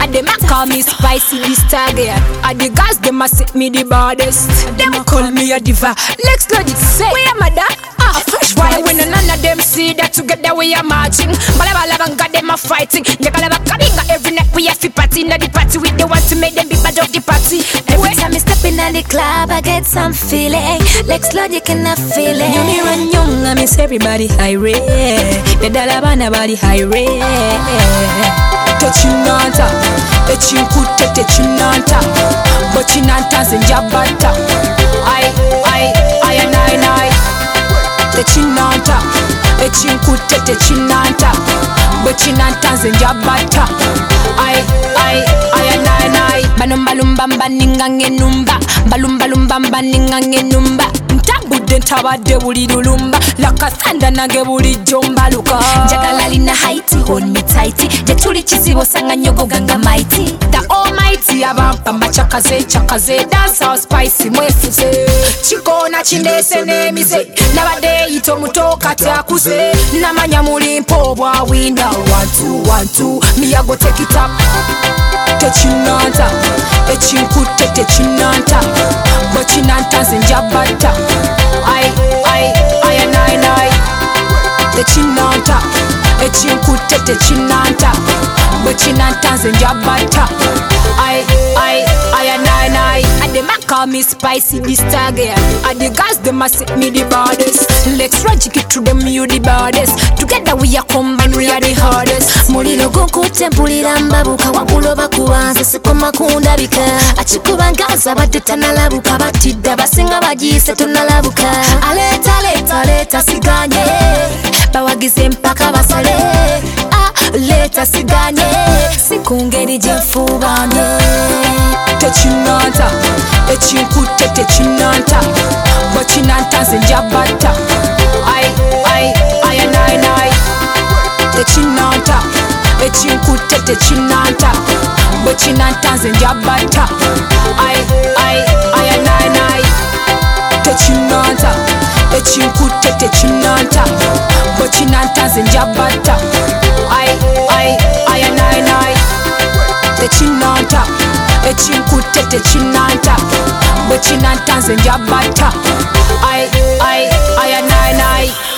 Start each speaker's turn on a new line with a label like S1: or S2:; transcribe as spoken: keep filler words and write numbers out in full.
S1: And them a call me spicy, this target. And the guys, them a set me the baddest. Them call me a diva. Lex Logic say, we am a da. Ah, fresh why when none of them see that together we are marching. Balabalabanga, them a fighting. Yakalaba kabinga every night we have to party. Now the party with the want to make them be bad of the party.
S2: Every time I step in the club, I get some feeling. Lex Logic and I feel it.
S1: You me run young, I miss everybody high rate. The dalabana body high rate. Techinanta, echinkute techinanta, bochinanta zenjabata. I, I, I and I, I. Techinanta, echinkute techinanta, bochinanta zenjabata. I, I, I and I, I. Banumba lumba mbaninga ngenumba, balumba lumba mbaninga ngenumba. Ntambudde ntabadde buli lulumba, lakasanda nange buli jomba luka.
S2: Njagala lina haiti, hold me tighty. Jetuli chizibo sanga nyogo ganga mighty.
S1: The almighty abampa machakaze chakaze, dance all spicy mwefuze. Chikona chindese nemize, nabade ito mutoka takuze. Namanya mulimpo bwa winda, one two one two, me I go take it up. Techinanta, echinkute techinanta, bochinanta zenjabata. I, I, I and I, I. Techinanta, echinkute techinanta, bochinanta zenjabata. I, I, I and I, I. And them a call me spicy, this target. And the guys them a set me the baddest. Let's Logic it to them, you the baddest. Together we are combined, we are the hardest.
S2: Muliro gunkutte mpulira mbabuka wakuloba kubanza sikoma kundabika. Achikuba nganza badde tanalabuka batidde basinga bagiise tonalabuka. Aleta leta leta siganye bawagize mpaka basale. Ah, leta siganye sikungeri gyenfubanye.
S1: Techinanta, echinkute techinanta, bochinanta zenjabata. I, I, I and I, I. Techinanta, echinkute techinanta, bochinanta zenjabata. I, I, I and I, I. Techinanta, echinkute techinanta, bochinanta zenjabata. I, I, I and I, I. Techinanta, echinkute techinanta, bochinanta zenjabata. I, I, I and I.